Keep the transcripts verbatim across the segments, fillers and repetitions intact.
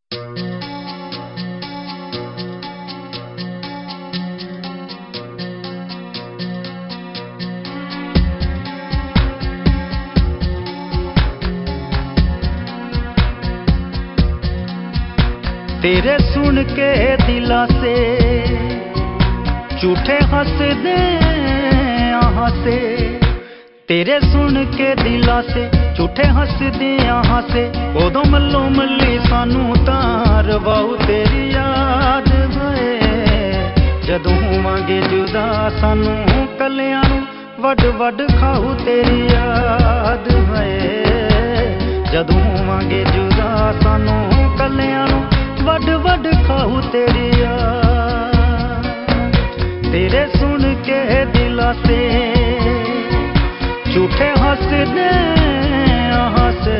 तेरे सुन के दिला से झूठे हंसदे यहाँ से, तेरे सुन के दिला से झूठे हंसदे यहाँ से। उदों मल्लो मल्ली सानू तार वाऊ तेरी याद होए, जदों होवांगे जुदा सानू कलियां नू वड वड खाऊ तेरी याद होए, जदों होवांगे जुदा सानू कलियां नू वड वड खाऊ तेरी याद। तेरे सुन के दिला से झूठे हंसदे यहाँ से।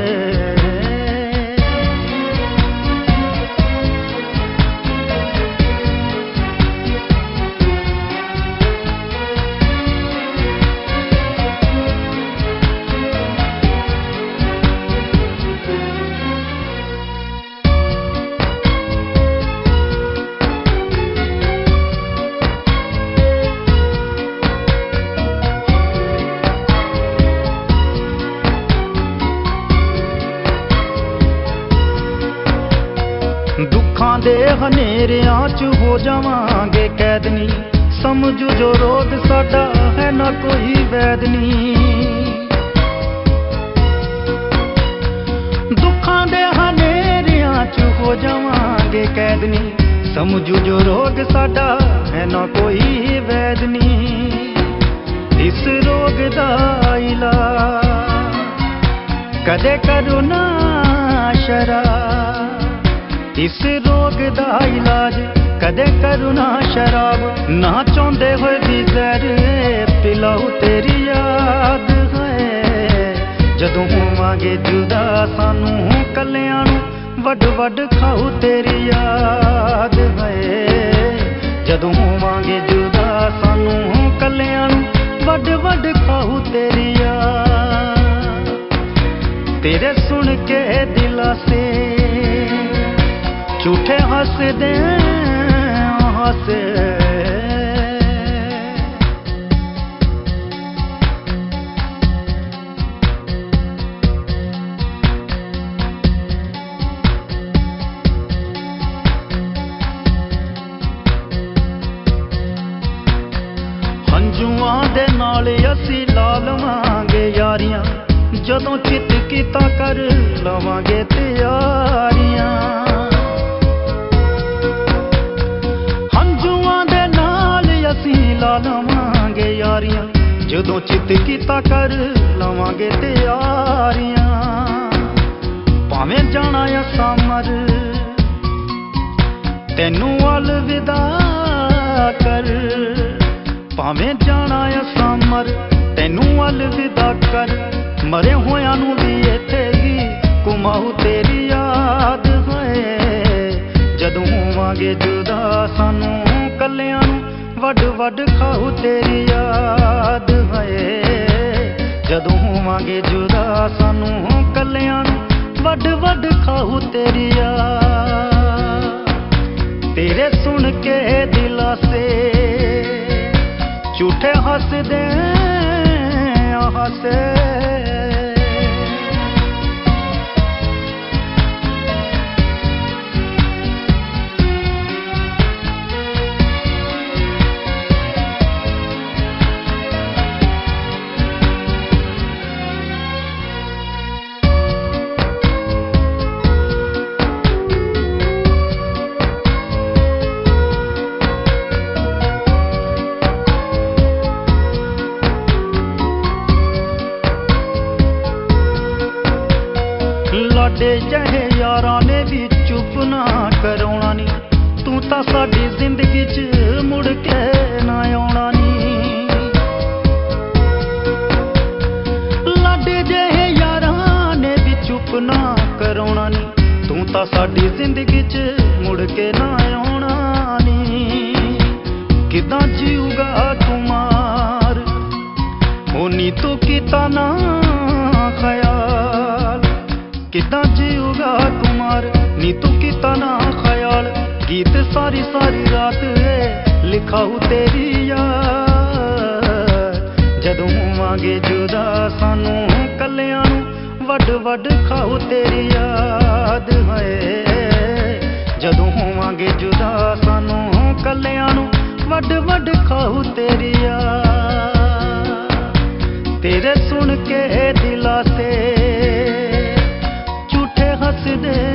दुखां दे हनेरियां च हो जावांगे कैद नी, समझो जो रोग साडा है ना कोई वैद नी। दुखां दे हनेरियां च हो जावांगे कैद नी, समझो जो रोग साडा है ना कोई वैद नी। इस रोग दा इलाज कदे करो ना शराब, इस रोग दा इलाज कदे करू ना शराब। ना चाहते होए भी जहर पिलाऊ तेरी याद है, जदों होवांगे जुदा सानू कलियां नू वड वड खाऊ तेरी याद है, जदों होवांगे जुदा सानू कलियां नू वड वड खाऊ तेरी याद। तेरे सुन के दिला से झूठे हंसदे यहाँ से। हंजुआं दे नाल असी ला लवांगे यारियां, जदों चित कीता कर लवांगे तैयारियां। ला लवांगे यारियां, जदों चित कीता कर लवांगे तैयारियां। भावें जाना असा मर तैनू अलविदा कर, भावें जाना असा मर तैनू अलविदा कर। मरे होयां नू भी इत्थे ही घुमाऊ तेरी याद है, जदों होवांगे जुदा सानू कलियां नू वड वड खाऊ तेरी याद है, जदों होवांगे जुदा सानू कलियां नू वड वड खाऊ तेरी याद। तेरे सुन के दिला से झूठे हंसदे यहाँ से। लाडे जहे यारां ने भी चुप ना कराउणा नी, तू तां साडी जिंदगी च मुड़ के ना आउणा नी। लाडे जहे यारां ने भी चुप ना कराउणा नी, तू तां साडी जिंदगी च मुड़ के ना आउणा नी। किदां जीऊगा कुमार होनी तो कीता ना खयाल, किदां जीऊगा कुमार नी तू की ਕੀਤਾ ਨਾ ਖਿਆਲ गीत सारी सारी रात है लिखाऊ तेरी याद जदों होवांगे जुदा सानू कल्लियां नू वड वड खाऊ तेरी याद है जदों होवांगे जुदा सानू कल्लियां नू वड वड खाऊ तेरी याद तेरे सुन के दिलासे झूठे हसदे